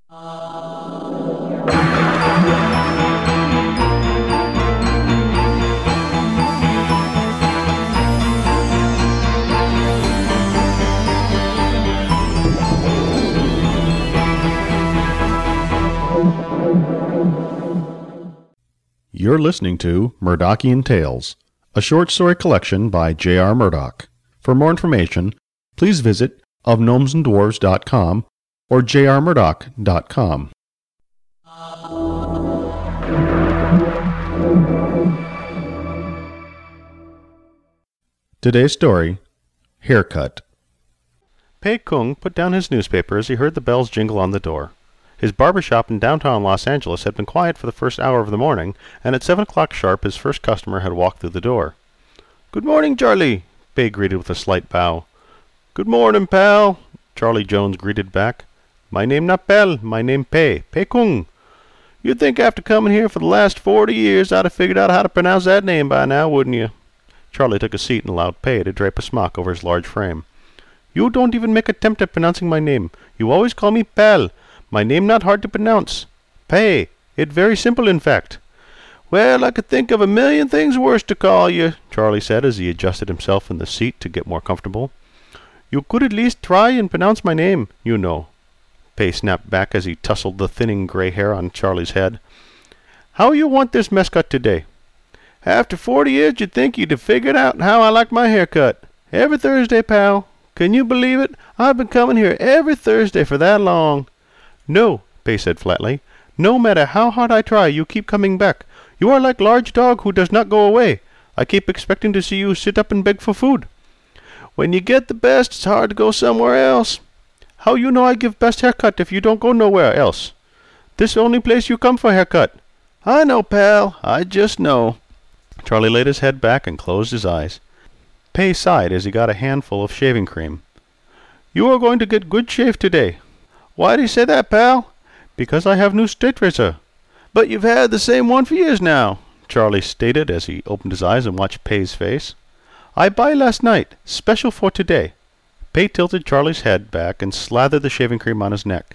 You're listening to Murdochian Tales, a short story collection by J.R. Murdoch. For more information, please visit ofgnomesandDwarves.com or jrmurdoch.com. Today's story, Haircut. Pei Kung put down his newspaper as he heard the bells jingle on the door. His barber shop in downtown Los Angeles had been quiet for the first hour of the morning, and at 7 o'clock sharp his first customer had walked through the door. "Good morning, Charlie," Pei greeted with a slight bow. "Good morning, pal," Charlie Jones greeted back. "My name not Pal, my name Pei Kung. You'd think after coming here for the last 40 years I'd have figured out how to pronounce that name by now, wouldn't you?" Charlie took a seat and allowed Pei to drape a smock over his large frame. "You don't even make attempt at pronouncing my name. You always call me Pal. My name not hard to pronounce. Pei. It very simple, in fact." "Well, I could think of a million things worse to call you," Charlie said as he adjusted himself in the seat to get more comfortable. "You could at least try and pronounce my name, you know," Pei snapped back as he tousled the thinning gray hair on Charlie's head. "How you want this mess cut today?" "After 40 years you'd think you'd have figured out how I like my hair cut. Every Thursday, pal. Can you believe it? I've been coming here every Thursday for that long." "No," Pei said flatly. "No matter how hard I try, you keep coming back. You are like large dog who does not go away. I keep expecting to see you sit up and beg for food." "When you get the best, it's hard to go somewhere else." "How you know I give best haircut if you don't go nowhere else? This only place you come for haircut." "I know, pal. I just know." Charlie laid his head back and closed his eyes. Pei sighed as he got a handful of shaving cream. "You are going to get good shave today." "Why do you say that, pal?" "Because I have new straight razor." "But you've had the same one for years now," Charlie stated as he opened his eyes and watched Pei's face. "I buy last night, special for today." Pei tilted Charlie's head back and slathered the shaving cream on his neck.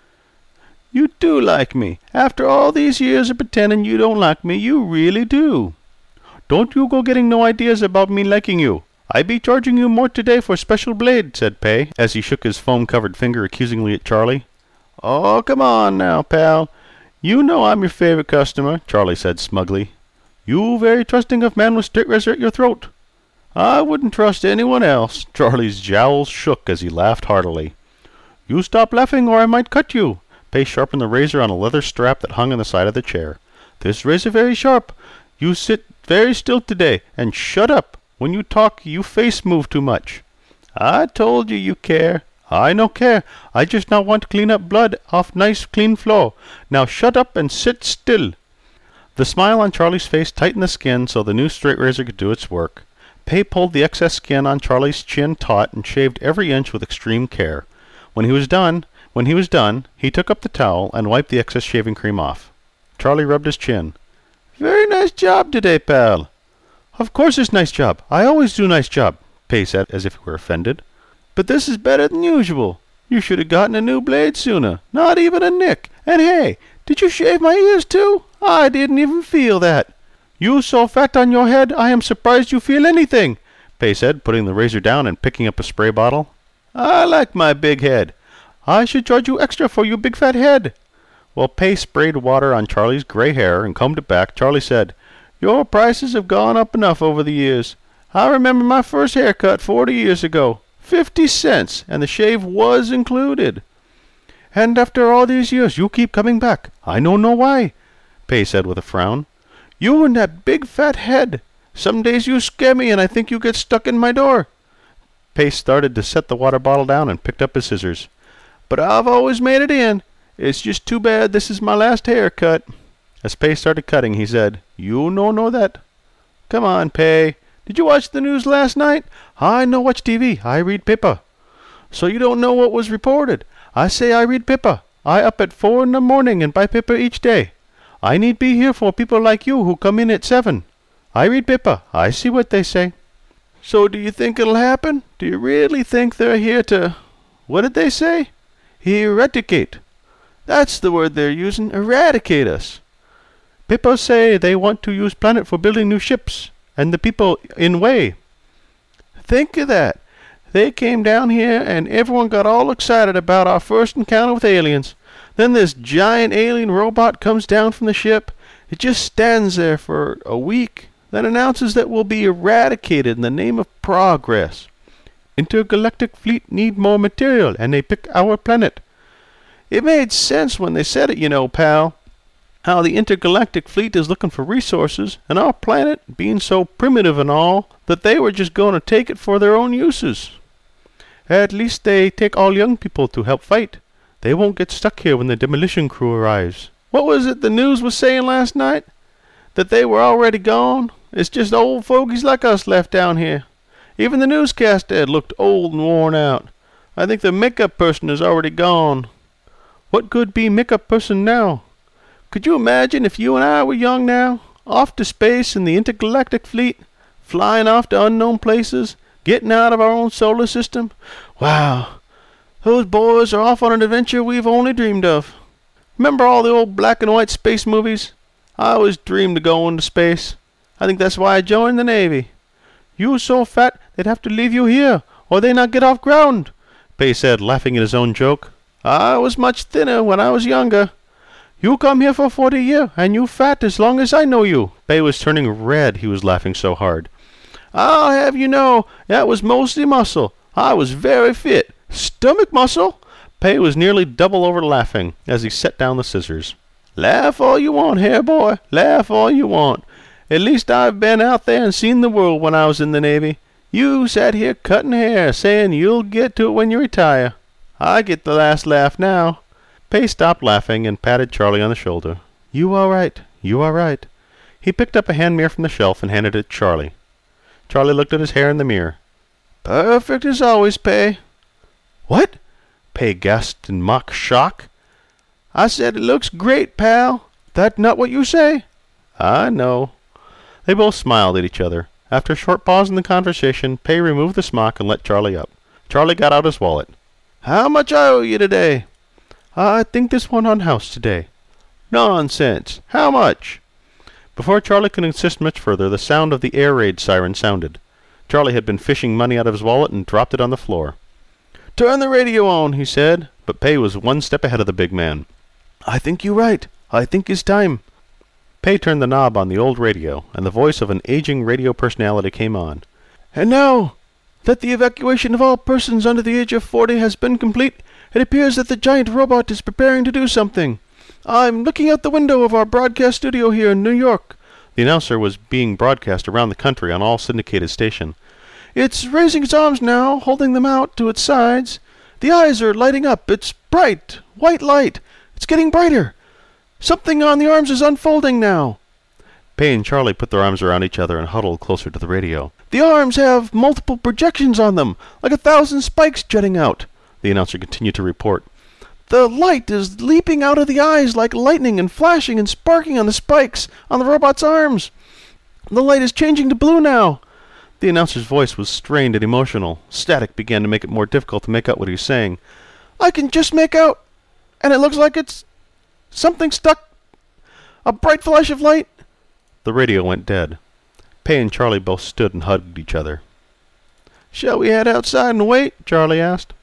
"You do like me. After all these years of pretending you don't like me, you really do." "Don't you go getting no ideas about me liking you. I be charging you more today for special blade," said Pei, as he shook his foam-covered finger accusingly at Charlie. "Oh, come on now, pal. You know I'm your favorite customer," Charlie said smugly. "You very trusting of man with straight razor at your throat." "I wouldn't trust anyone else." Charlie's jowls shook as he laughed heartily. "You stop laughing or I might cut you." Pei sharpened the razor on a leather strap that hung on the side of the chair. "This razor very sharp. You sit very still today, and shut up. When you talk, you face move too much." "I told you you care." "I no care. I just not want to clean up blood off nice clean floor. Now shut up and sit still." The smile on Charlie's face tightened the skin so the new straight razor could do its work. Pei pulled the excess skin on Charlie's chin taut and shaved every inch with extreme care. When he was done, he took up the towel and wiped the excess shaving cream off. Charlie rubbed his chin. "Very nice job today, pal." "Of course it's nice job. I always do nice job," Pei said as if he were offended. "But this is better than usual. You should have gotten a new blade sooner. Not even a nick. And hey, did you shave my ears too? I didn't even feel that." "You so fat on your head, I am surprised you feel anything," Pei said, putting the razor down and picking up a spray bottle. "I like my big head." "I should charge you extra for your big fat head." While Pei sprayed water on Charlie's gray hair and combed it back, Charlie said, "Your prices have gone up enough over the years. I remember my first haircut 40 years ago. 50 cents, and the shave was included." "And after all these years, you keep coming back. I don't know why," Pei said with a frown. "You and that big fat head. Some days you scare me, and I think you get stuck in my door." Pei started to set the water bottle down and picked up his scissors. "But I've always made it in. It's just too bad this is my last haircut." As Pei started cutting, he said, "You no know that." "Come on, Pei. Did you watch the news last night?" "I no watch TV. I read paper." "So you don't know what was reported?" "I say I read paper. I up at 4 in the morning and buy paper each day. I need be here for people like you who come in at 7. I read paper. I see what they say." "So do you think it'll happen? Do you really think they're here to—what did they say? Eradicate." That's the word they're using. Eradicate us. People say they want to use planet for building new ships, and the people in way. Think of that. They came down here and everyone got all excited about our first encounter with aliens. Then this giant alien robot comes down from the ship. It just stands there for a week, then announces that we'll be eradicated in the name of progress. Intergalactic fleet need more material, and they pick our planet. It made sense when they said it, you know, pal. How the intergalactic fleet is looking for resources, and our planet, being so primitive and all, that they were just going to take it for their own uses. At least they take all young people to help fight. They won't get stuck here when the demolition crew arrives. What was it the news was saying last night? That they were already gone? It's just old fogies like us left down here. Even the newscaster had looked old and worn out. I think the makeup person is already gone. What could be makeup person now? Could you imagine if you and I were young now, off to space in the intergalactic fleet, flying off to unknown places, getting out of our own solar system? Wow, those boys are off on an adventure we've only dreamed of. Remember all the old black and white space movies? I always dreamed of going to space. I think that's why I joined the Navy. You so fat they'd have to leave you here, or they not get off ground, Pei said, laughing at his own joke. I was much thinner when I was younger. You come here for 40 years, and you fat as long as I know you. Pei was turning red, he was laughing so hard. I'll have you know, that was mostly muscle. I was very fit. Stomach muscle? Pei was nearly double over laughing as he set down the scissors. Laugh all you want, hair boy. Laugh all you want. At least I've been out there and seen the world when I was in the Navy. You sat here cutting hair, saying you'll get to it when you retire. I get the last laugh now. Pei stopped laughing and patted Charlie on the shoulder. You all right? You all right? He picked up a hand mirror from the shelf and handed it to Charlie. Charlie looked at his hair in the mirror. Perfect as always, Pei. What? Pei gasped in mock shock. I said it looks great, pal. That not what you say? I know. They both smiled at each other. After a short pause in the conversation, Pei removed the smock and let Charlie up. Charlie got out his wallet. How much I owe you today? I think this one on house today. Nonsense. How much? Before Charlie could insist much further, the sound of the air raid siren sounded. Charlie had been fishing money out of his wallet and dropped it on the floor. Turn the radio on, he said, but Pei was one step ahead of the big man. I think you're right. I think it's time. Pei turned the knob on the old radio, and the voice of an aging radio personality came on. And now that the evacuation of all persons under the age of 40 has been complete, it appears that the giant robot is preparing to do something. I'm looking out the window of our broadcast studio here in New York. The announcer was being broadcast around the country on all syndicated stations. It's raising its arms now, holding them out to its sides. The eyes are lighting up. It's bright, white light. It's getting brighter. Something on the arms is unfolding now. Pei and Charlie put their arms around each other and huddled closer to the radio. The arms have multiple projections on them, like 1,000 spikes jutting out, the announcer continued to report. The light is leaping out of the eyes like lightning and flashing and sparking on the spikes on the robot's arms. The light is changing to blue now. The announcer's voice was strained and emotional. Static began to make it more difficult to make out what he was saying. I can just make out, and it looks like it's something stuck. A bright flash of light. The radio went dead. Pei and Charlie both stood and hugged each other. Shall we head outside and wait? Charlie asked.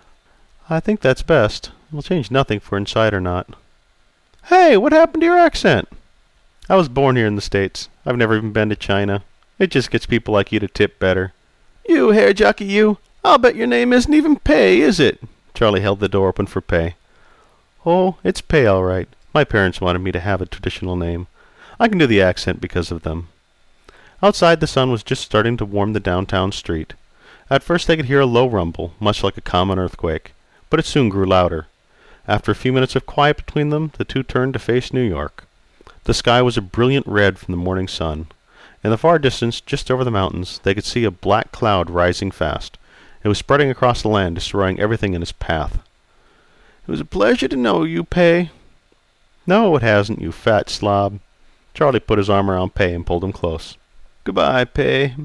I think that's best. It'll change nothing for inside or not. Hey, what happened to your accent? I was born here in the States. I've never even been to China. It just gets people like you to tip better. You hair jockey, you. I'll bet your name isn't even Pei, is it? Charlie held the door open for Pei. Oh, it's Pei all right. My parents wanted me to have a traditional name. I can do the accent because of them. Outside, the sun was just starting to warm the downtown street. At first they could hear a low rumble, much like a common earthquake, but it soon grew louder. After a few minutes of quiet between them, the two turned to face New York. The sky was a brilliant red from the morning sun. In the far distance, just over the mountains, they could see a black cloud rising fast. It was spreading across the land, destroying everything in its path. It was a pleasure to know you, Pei. No, it hasn't, you fat slob. Charlie put his arm around Pei and pulled him close. Goodbye, Pei.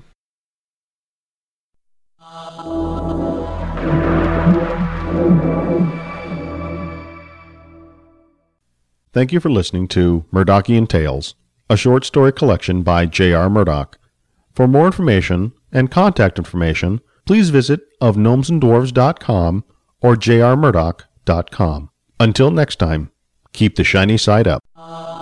Thank you for listening to Murdochian Tales, a short story collection by J.R. Murdoch. For more information and contact information, please visit ofgnomesandwarves.com or jrmurdoch.com. Until next time, keep the shiny side up.